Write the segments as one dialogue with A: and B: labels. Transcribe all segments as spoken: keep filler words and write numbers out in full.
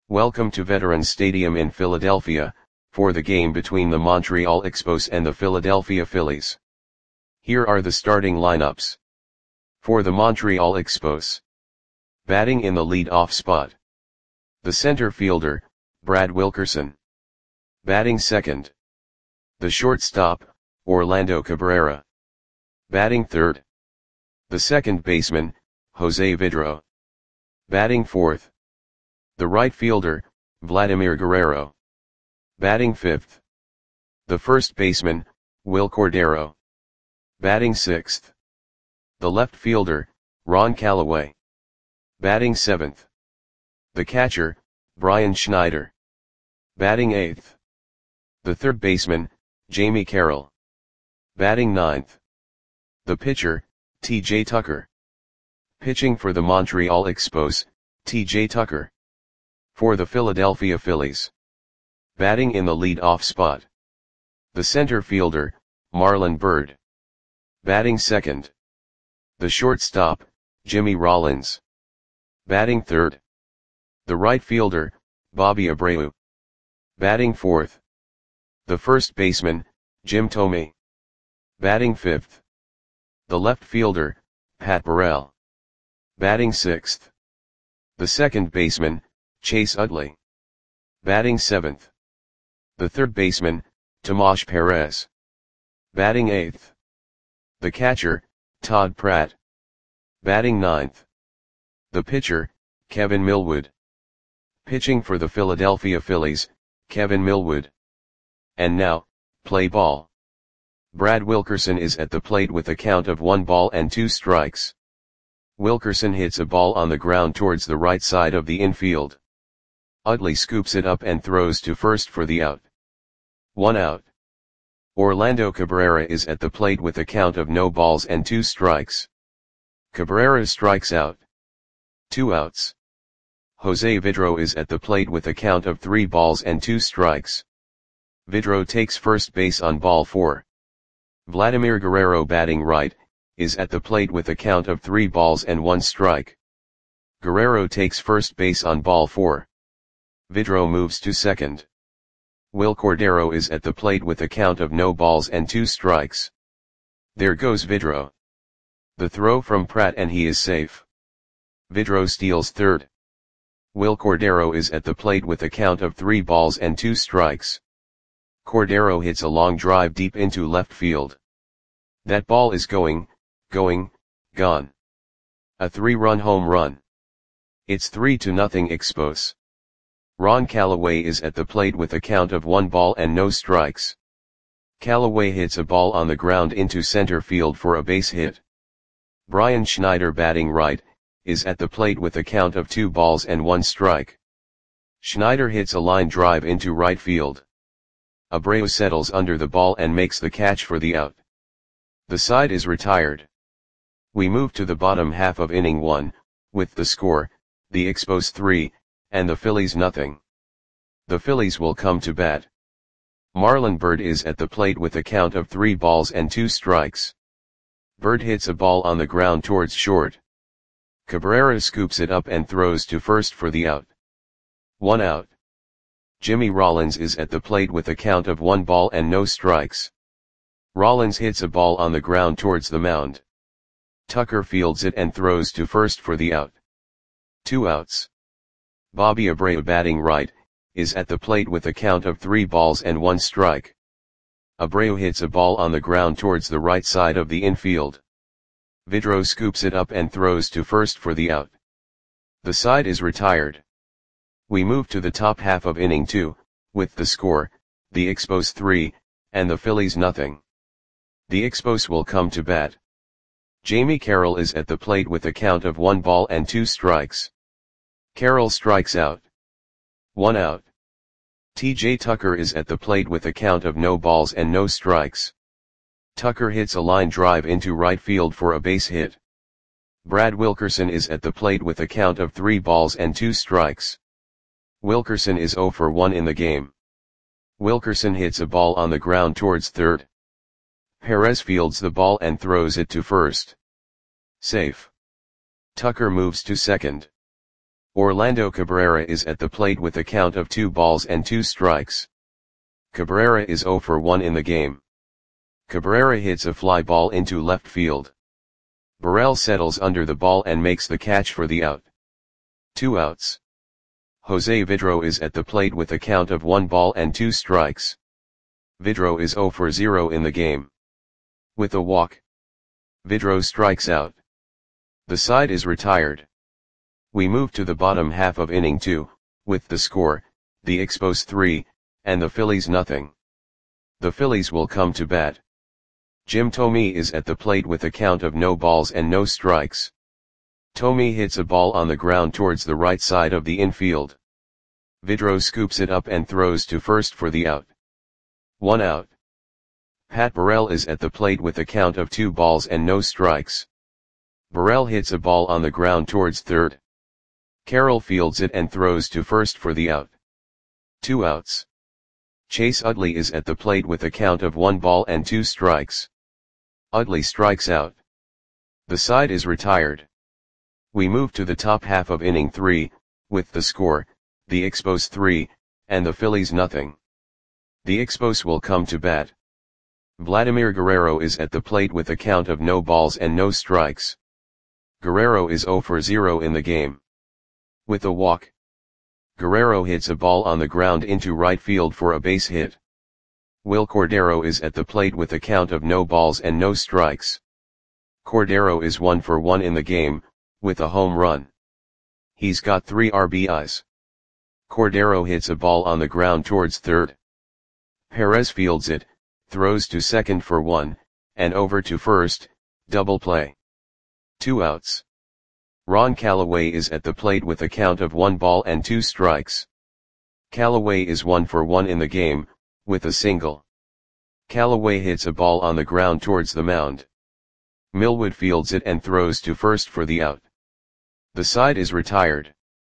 A: Welcome to Veterans Stadium in Philadelphia, for the game between the Montreal Expos and the Philadelphia Phillies. Here are the starting lineups. For the Montreal Expos. Batting in the lead-off spot. The center fielder, Brad Wilkerson. Batting second. The shortstop, Orlando Cabrera. Batting third. The second baseman, Jose Vidro. Batting fourth. The right fielder, Vladimir Guerrero. Batting fifth. The first baseman, Wil Cordero. Batting sixth. The left fielder, Ron Callaway. Batting seventh. The catcher, Brian Schneider. Batting eighth. The third baseman, Jamie Carroll. Batting ninth. The pitcher, T J Tucker. Pitching for the Montreal Expos, T J Tucker. For the Philadelphia Phillies. Batting in the lead-off spot. The center fielder, Marlon Byrd. Batting second. The shortstop, Jimmy Rollins. Batting third. The right fielder, Bobby Abreu. Batting fourth. The first baseman, Jim Thome. Batting fifth. The left fielder, Pat Burrell. Batting sixth. The second baseman, Chase Utley. Batting seventh. The third baseman, Tomas Perez. Batting eighth. The catcher, Todd Pratt. Batting ninth. The pitcher, Kevin Millwood. Pitching for the Philadelphia Phillies, Kevin Millwood. And now, play ball. Brad Wilkerson is at the plate with a count of one ball and two strikes. Wilkerson hits a ball on the ground towards the right side of the infield. Utley scoops it up and throws to first for the out. One out. Orlando Cabrera is at the plate with a count of no balls and two strikes. Cabrera strikes out. Two outs. Jose Vidro is at the plate with a count of three balls and two strikes. Vidro takes first base on ball four. Vladimir Guerrero, batting right, is at the plate with a count of three balls and one strike. Guerrero takes first base on ball four. Vidro moves to second. Wil Cordero is at the plate with a count of no balls and two strikes. There goes Vidro. The throw from Pratt and he is safe. Vidro steals third. Wil Cordero is at the plate with a count of three balls and two strikes. Cordero hits a long drive deep into left field. That ball is going, going, gone. A three-run home run. It's three to nothing Expos. Ron Callaway is at the plate with a count of one ball and no strikes. Callaway hits a ball on the ground into center field for a base hit. Brian Schneider, batting right, is at the plate with a count of two balls and one strike. Schneider hits a line drive into right field. Abreu settles under the ball and makes the catch for the out. The side is retired. We move to the bottom half of inning one, with the score, the Expos three, and the Phillies nothing. The Phillies will come to bat. Marlon Byrd is at the plate with a count of three balls and two strikes. Byrd hits a ball on the ground towards short. Cabrera scoops it up and throws to first for the out. One out. Jimmy Rollins is at the plate with a count of one ball and no strikes. Rollins hits a ball on the ground towards the mound. Tucker fields it and throws to first for the out. Two outs. Bobby Abreu, batting right, is at the plate with a count of three balls and one strike. Abreu hits a ball on the ground towards the right side of the infield. Vidro scoops it up and throws to first for the out. The side is retired. We move to the top half of inning two, with the score, the Expos three, and the Phillies nothing. The Expos will come to bat. Jamie Carroll is at the plate with a count of one ball and two strikes. Carroll strikes out. One out. T J Tucker is at the plate with a count of no balls and no strikes. Tucker hits a line drive into right field for a base hit. Brad Wilkerson is at the plate with a count of three balls and two strikes. Wilkerson is zero for one in the game. Wilkerson hits a ball on the ground towards third. Perez fields the ball and throws it to first. Safe. Tucker moves to second. Orlando Cabrera is at the plate with a count of two balls and two strikes. Cabrera is zero for one in the game. Cabrera hits a fly ball into left field. Burrell settles under the ball and makes the catch for the out. Two outs. Jose Vidro is at the plate with a count of one ball and two strikes. Vidro is zero for zero in the game. With a walk, Vidro strikes out. The side is retired. We move to the bottom half of inning two, with the score, the Expos three, and the Phillies nothing. The Phillies will come to bat. Jim Thome is at the plate with a count of no balls and no strikes. Thome hits a ball on the ground towards the right side of the infield. Vidro scoops it up and throws to first for the out. One out. Pat Burrell is at the plate with a count of two balls and no strikes. Burrell hits a ball on the ground towards third. Carroll fields it and throws to first for the out. Two outs. Chase Utley is at the plate with a count of one ball and two strikes. Utley strikes out. The side is retired. We move to the top half of inning three, with the score, the Expos three, and the Phillies nothing. The Expos will come to bat. Vladimir Guerrero is at the plate with a count of no balls and no strikes. Guerrero is zero for zero in the game. With a walk, Guerrero hits a ball on the ground into right field for a base hit. Will Cordero is at the plate with a count of no balls and no strikes. Cordero is one for one in the game, with a home run. He's got three R B Is. Cordero hits a ball on the ground towards third. Perez fields it, throws to second for one, and over to first, double play. Two outs. Ron Callaway is at the plate with a count of one ball and two strikes. Callaway is one for one in the game, with a single. Callaway hits a ball on the ground towards the mound. Millwood fields it and throws to first for the out. The side is retired.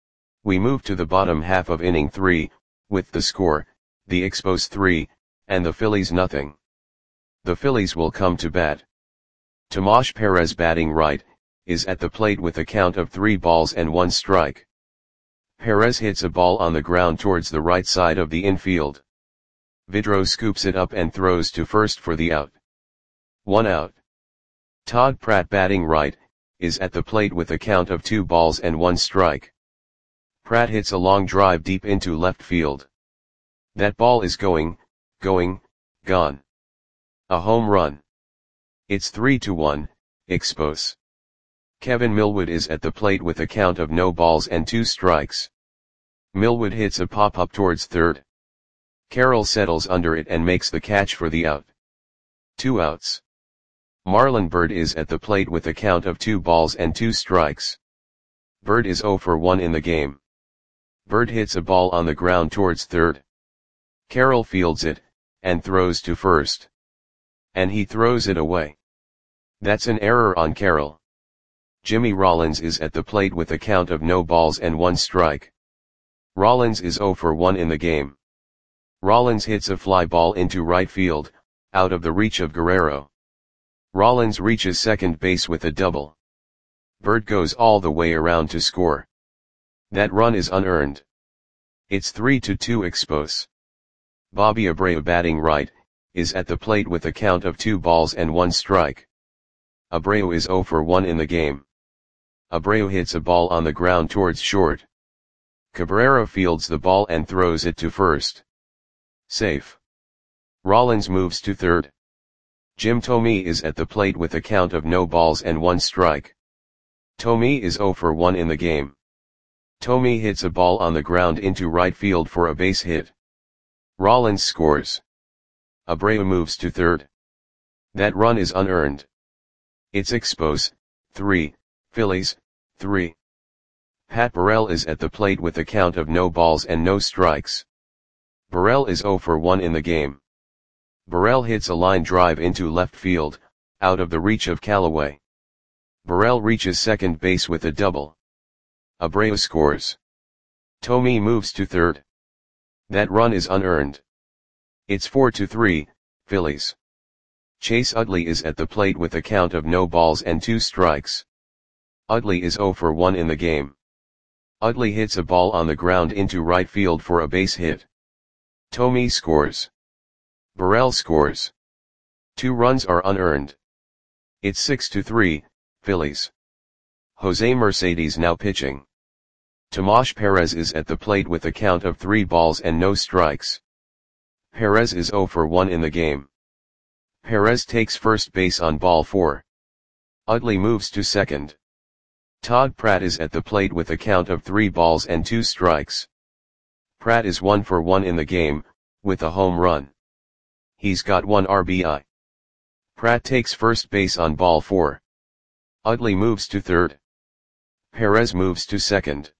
A: We move to the bottom half of inning three, with the score, the Expos three, and the Phillies nothing. The Phillies will come to bat. Tomas Perez batting right, is at the plate with a count of three balls and one strike. Perez hits a ball on the ground towards the right side of the infield. Vidro scoops it up and throws to first for the out. One out. Todd Pratt batting right, is at the plate with a count of two balls and one strike. Pratt hits a long drive deep into left field. That ball is going, going, gone. A home run. It's three to one, Expos. Kevin Millwood is at the plate with a count of no balls and two strikes. Millwood hits a pop-up towards third. Carroll settles under it and makes the catch for the out. Two outs. Marlon Byrd is at the plate with a count of two balls and two strikes. Byrd is zero for one in the game. Byrd hits a ball on the ground towards third. Carroll fields it, and throws to first. And he throws it away. That's an error on Carroll. Jimmy Rollins is at the plate with a count of no balls and one strike. Rollins is zero for one in the game. Rollins hits a fly ball into right field, out of the reach of Guerrero. Rollins reaches second base with a double. Byrd goes all the way around to score. That run is unearned. It's three to two Expos. Bobby Abreu batting right, is at the plate with a count of two balls and one strike. Abreu is zero for one in the game. Abreu hits a ball on the ground towards short. Cabrera fields the ball and throws it to first. Safe. Rollins moves to third. Jim Thome is at the plate with a count of no balls and one strike. Thome is zero for one in the game. Thome hits a ball on the ground into right field for a base hit. Rollins scores. Abreu moves to third. That run is unearned. It's Expos, three, Phillies, three. Pat Burrell is at the plate with a count of no balls and no strikes. Burrell is zero for one in the game. Burrell hits a line drive into left field, out of the reach of Callaway. Burrell reaches second base with a double. Abreu scores. Thome moves to third. That run is unearned. It's four to three, Phillies. Chase Utley is at the plate with a count of no balls and two strikes. Utley is zero for one in the game. Utley hits a ball on the ground into right field for a base hit. Thome scores. Burrell scores. Two runs are unearned. It's six to three, Phillies. Jose Mercedes now pitching. Tomas Perez is at the plate with a count of three balls and no strikes. Perez is zero for one in the game. Perez takes first base on ball four. Utley moves to second. Todd Pratt is at the plate with a count of three balls and two strikes. Pratt is one for one in the game, with a home run. He's got one R B I. Pratt takes first base on ball four. Utley moves to third. Perez moves to second.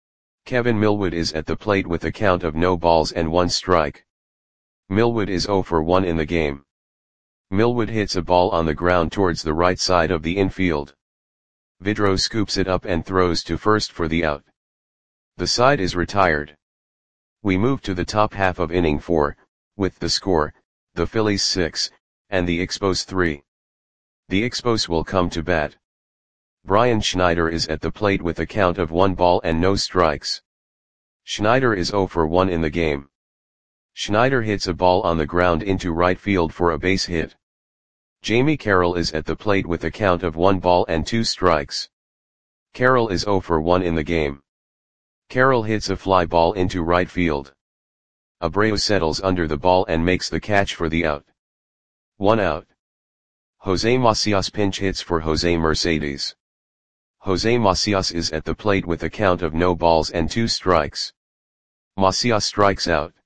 A: Kevin Millwood is at the plate with a count of no balls and one strike. Millwood is zero for one in the game. Millwood hits a ball on the ground towards the right side of the infield. Vidro scoops it up and throws to first for the out. The side is retired. We move to the top half of inning four, with the score, the Phillies six, and the Expos three. The Expos will come to bat. Brian Schneider is at the plate with a count of one ball and no strikes. Schneider is zero for one in the game. Schneider hits a ball on the ground into right field for a base hit. Jamie Carroll is at the plate with a count of one ball and two strikes. Carroll is zero for one in the game. Carroll hits a fly ball into right field. Abreu settles under the ball and makes the catch for the out. One out. Jose Macias pinch hits for Jose Mercedes. Jose Macias is at the plate with a count of no balls and two strikes. Macias strikes out.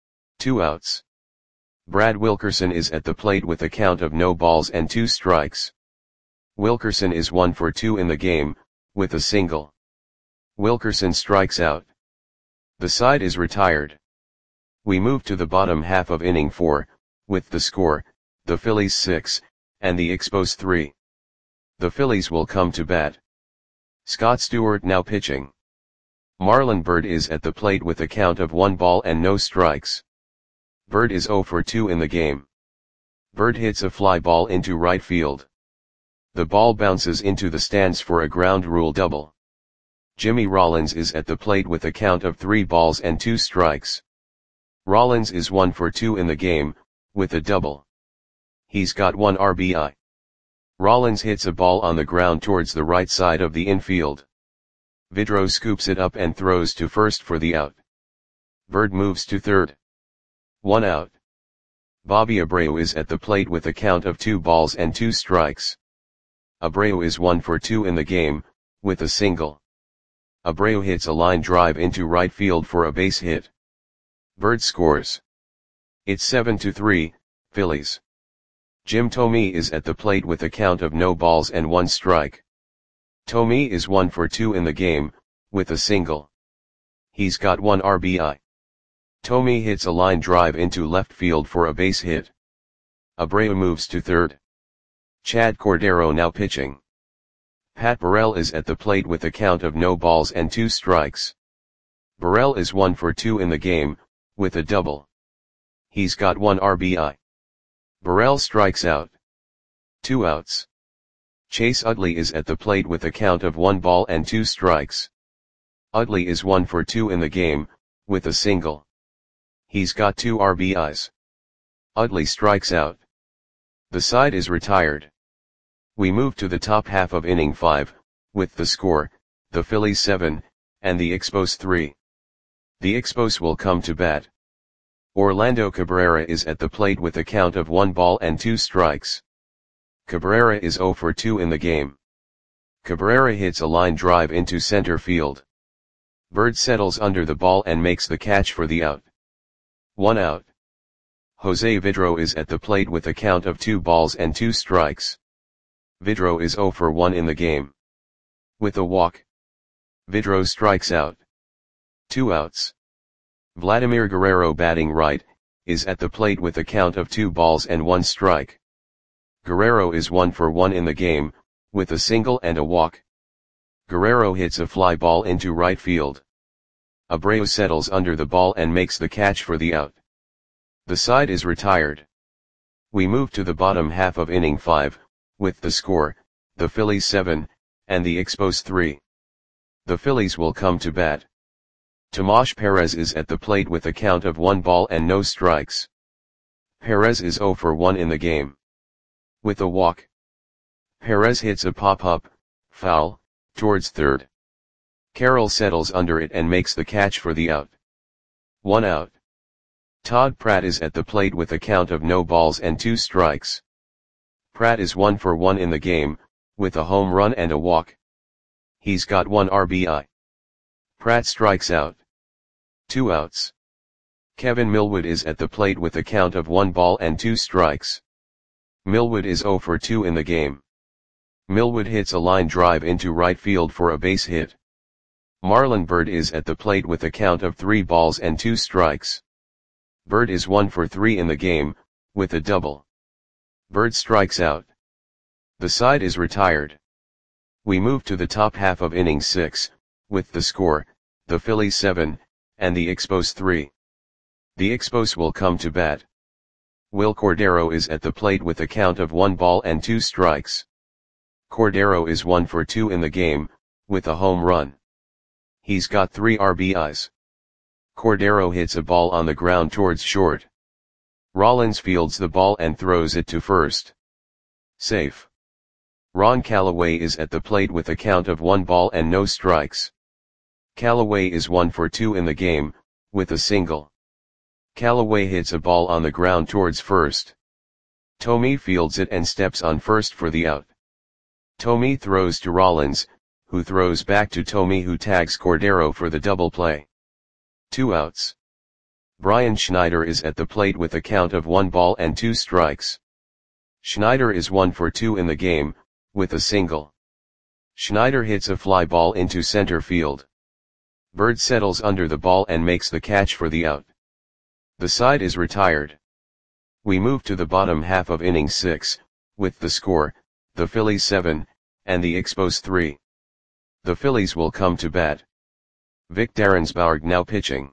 A: Two outs. Brad Wilkerson is at the plate with a count of no balls and two strikes. Wilkerson is one for two in the game, with a single. Wilkerson strikes out. The side is retired. We move to the bottom half of inning four, with the score, the Phillies six, and the Expos three. The Phillies will come to bat. Scott Stewart now pitching. Marlon Byrd is at the plate with a count of one ball and no strikes. Byrd is zero for two in the game. Byrd hits a fly ball into right field. The ball bounces into the stands for a ground rule double. Jimmy Rollins is at the plate with a count of three balls and two strikes. Rollins is one for two in the game, with a double. He's got one R B I. Rollins hits a ball on the ground towards the right side of the infield. Vidro scoops it up and throws to first for the out. Byrd moves to third. One out. Bobby Abreu is at the plate with a count of two balls and two strikes. Abreu is one for two in the game, with a single. Abreu hits a line drive into right field for a base hit. Byrd scores. It's seven to three, Phillies. Jim Thome is at the plate with a count of no balls and one strike. Thome is one for two in the game, with a single. He's got one R B I. Thome hits a line drive into left field for a base hit. Abreu moves to third. Chad Cordero now pitching. Pat Burrell is at the plate with a count of no balls and two strikes. Burrell is one for two in the game, with a double. He's got one R B I. Burrell strikes out. Two outs. Chase Utley is at the plate with a count of one ball and two strikes. Utley is one for two in the game, with a single. He's got two R B Is. Utley strikes out. The side is retired. We move to the top half of inning five, with the score, the Phillies seven, and the Expos three. The Expos will come to bat. Orlando Cabrera is at the plate with a count of one ball and two strikes. Cabrera is zero for two in the game. Cabrera hits a line drive into center field. Byrd settles under the ball and makes the catch for the out. One out. Jose Vidro is at the plate with a count of two balls and two strikes. Vidro is zero for one in the game. With a walk. Vidro strikes out. Two outs. Vladimir Guerrero batting right, is at the plate with a count of two balls and one strike. Guerrero is one for one in the game, with a single and a walk. Guerrero hits a fly ball into right field. Abreu settles under the ball and makes the catch for the out. The side is retired. We move to the bottom half of inning five, with the score, the Phillies seven, and the Expos three. The Phillies will come to bat. Tomas Perez is at the plate with a count of one ball and no strikes. Perez is zero for one in the game. With a walk, Perez hits a pop-up, foul, towards third. Carroll settles under it and makes the catch for the out. One out. Todd Pratt is at the plate with a count of no balls and two strikes. Pratt is one for one in the game, with a home run and a walk. He's got one R B I. Pratt strikes out. Two outs. Kevin Millwood is at the plate with a count of one ball and two strikes. Millwood is zero for two in the game. Millwood hits a line drive into right field for a base hit. Marlon Byrd is at the plate with a count of three balls and two strikes. Byrd is one for three in the game, with a double. Byrd strikes out. The side is retired. We move to the top half of inning six, with the score, the Phillies seven, and the Expos three. The Expos will come to bat. Will Cordero is at the plate with a count of one ball and two strikes. Cordero is one for two in the game, with a home run. He's got three R B Is. Cordero hits a ball on the ground towards short. Rollins fields the ball and throws it to first. Safe. Ron Callaway is at the plate with a count of one ball and no strikes. Callaway is one for two in the game, with a single. Callaway hits a ball on the ground towards first. Thome fields it and steps on first for the out. Thome throws to Rollins, who throws back to Thome, who tags Cordero for the double play. Two outs. Brian Schneider is at the plate with a count of one ball and two strikes. Schneider is one for two in the game, with a single. Schneider hits a fly ball into center field. Byrd settles under the ball and makes the catch for the out. The side is retired. We move to the bottom half of inning six, with the score, the Phillies seven, and the Expos three. The Phillies will come to bat. Vic Darrensbourg now pitching.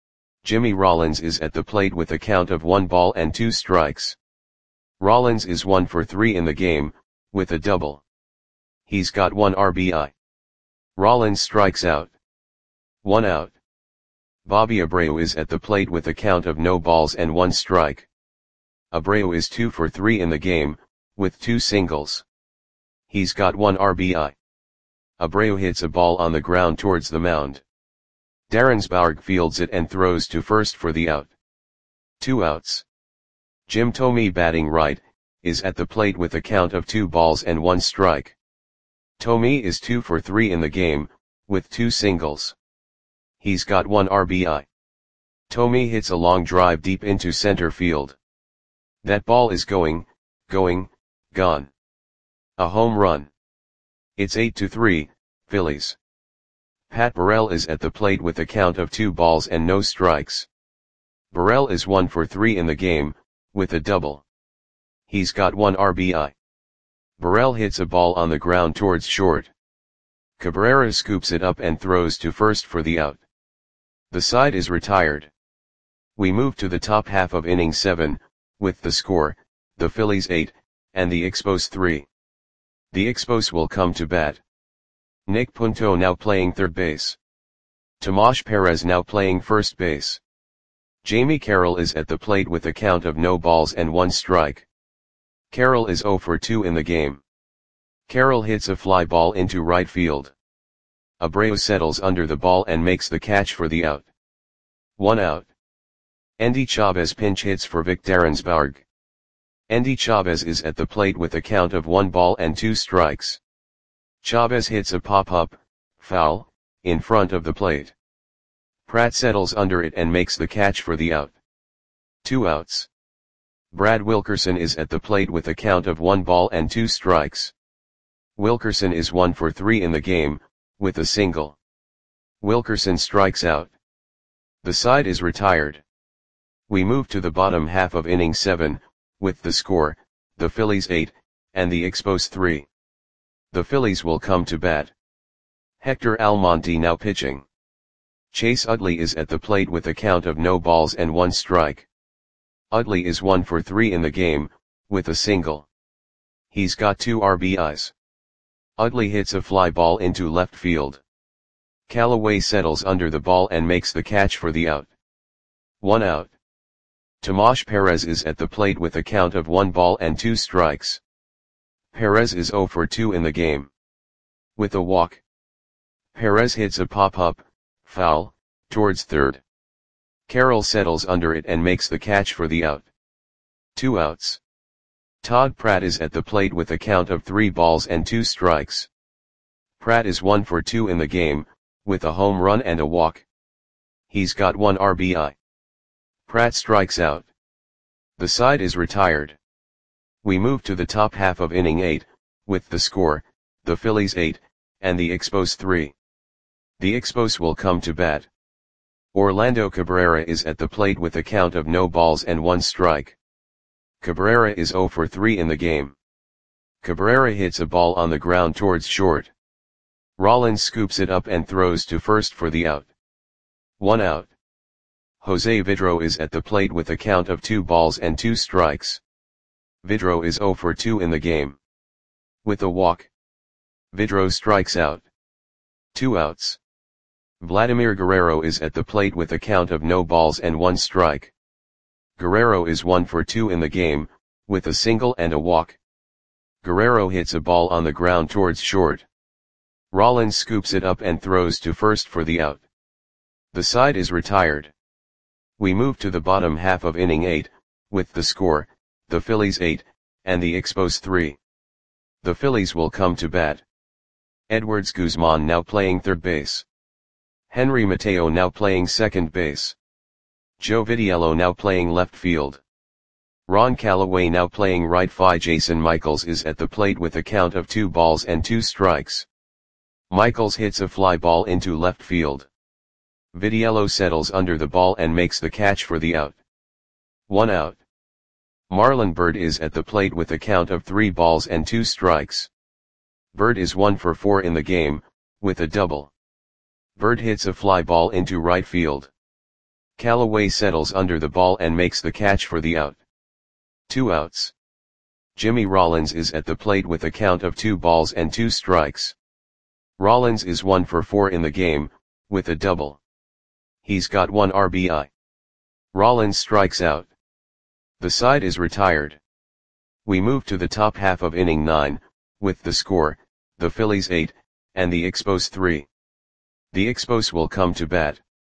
A: Jimmy Rollins is at the plate with a count of one ball and two strikes. Rollins is one for three in the game, with a double. He's got one R B I. Rollins strikes out. One out. Bobby Abreu is at the plate with a count of no balls and one strike. Abreu is two for three in the game, with two singles. He's got one R B I. Abreu hits a ball on the ground towards the mound. Darrensbourg fields it and throws to first for the out. Two outs. Jim Thome, batting right, is at the plate with a count of two balls and one strike. Thome is two for three in the game, with two singles. He's got one R B I. Thome hits a long drive deep into center field. That ball is going, going, gone. A home run. It's eight to three, Phillies. Pat Burrell is at the plate with a count of two balls and no strikes. Burrell is one for three in the game, with a double. He's got one R B I. Burrell hits a ball on the ground towards short. Cabrera scoops it up and throws to first for the out. The side is retired. We move to the top half of inning seven, with the score, the Phillies eight, and the Expos three. The Expos will come to bat. Nick Punto now playing third base. Tomas Perez now playing first base. Jamie Carroll is at the plate with a count of no balls and one strike. Carroll is zero for two in the game. Carroll hits a fly ball into right field. Abreu settles under the ball and makes the catch for the out. One out. Endy Chavez pinch hits for Vic Darrensbourg. Endy Chavez is at the plate with a count of one ball and two strikes. Chavez hits a pop-up, foul, in front of the plate. Pratt settles under it and makes the catch for the out. Two outs. Brad Wilkerson is at the plate with a count of one ball and two strikes. Wilkerson is one for three in the game, with a single. Wilkerson strikes out. The side is retired. We move to the bottom half of inning seven, with the score, the Phillies eight, and the Expos three. The Phillies will come to bat. Hector Almonte now pitching. Chase Utley is at the plate with a count of no balls and one strike. Utley is one for three in the game, with a single. He's got two R B Is. Utley hits a fly ball into left field. Callaway settles under the ball and makes the catch for the out. One out. Tomas Perez is at the plate with a count of one ball and two strikes. Perez is zero for two in the game. With a walk, Perez hits a pop-up, foul, towards third. Carroll settles under it and makes the catch for the out. Two outs. Todd Pratt is at the plate with a count of three balls and two strikes. Pratt is one for two in the game, with a home run and a walk. He's got one R B I. Pratt strikes out. The side is retired. We move to the top half of inning eight, with the score, the Phillies eight, and the Expos three. The Expos will come to bat. Orlando Cabrera is at the plate with a count of no balls and one strike. Cabrera is zero for three in the game. Cabrera hits a ball on the ground towards short. Rollins scoops it up and throws to first for the out. One out. Jose Vidro is at the plate with a count of two balls and two strikes. Vidro is zero for two in the game. With a walk, Vidro strikes out. Two outs. Vladimir Guerrero is at the plate with a count of no balls and one strike. Guerrero is one for two in the game, with a single and a walk. Guerrero hits a ball on the ground towards short. Rollins scoops it up and throws to first for the out. The side is retired. We move to the bottom half of inning eight, with the score, the Phillies eight, and the Expos three. The Phillies will come to bat. Edwards Guzman now playing third base. Henry Mateo now playing second base. Joe Vitiello now playing left field. Ron Callaway now playing right field. Jason Michaels is at the plate with a count of two balls and two strikes. Michaels hits a fly ball into left field. Vitiello settles under the ball and makes the catch for the out. One out. Marlon Byrd is at the plate with a count of three balls and two strikes. Byrd is one for four in the game, with a double. Byrd hits a fly ball into right field. Callaway settles under the ball and makes the catch for the out. Two outs. Jimmy Rollins is at the plate with a count of two balls and two strikes. Rollins is one for four in the game, with a double. He's got one R B I. Rollins strikes out. The side is retired. We move to the top half of inning nine, with the score, the Phillies eight, and the Expos three. The Expos will come to bat.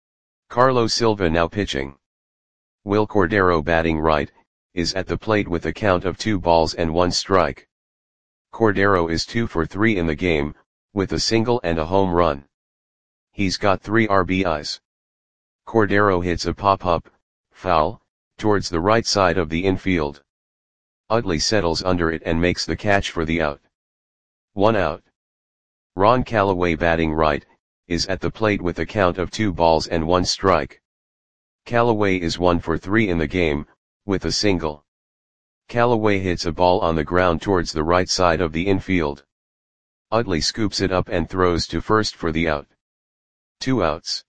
A: Carlos Silva now pitching. Will Cordero batting right, is at the plate with a count of two balls and one strike. Cordero is two for three in the game, with a single and a home run. He's got three R B Is. Cordero hits a pop-up, foul, towards the right side of the infield. Utley settles under it and makes the catch for the out. One out. Ron Callaway batting right, is at the plate with a count of two balls and one strike. Callaway is one for three in the game, with a single. Callaway hits a ball on the ground towards the right side of the infield. Utley scoops it up and throws to first for the out. Two outs.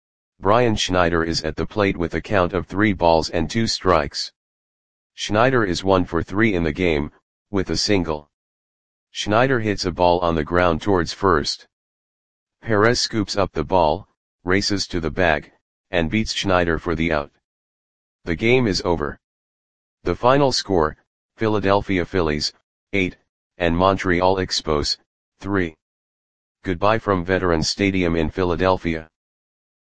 A: Brian Schneider is at the plate with a count of three balls and two strikes. Schneider is one for three in the game, with a single. Schneider hits a ball on the ground towards first. Perez scoops up the ball, races to the bag, and beats Schneider for the out. The game is over. The final score, Philadelphia Phillies, eight, and Montreal Expos, three. Goodbye from Veterans Stadium in Philadelphia.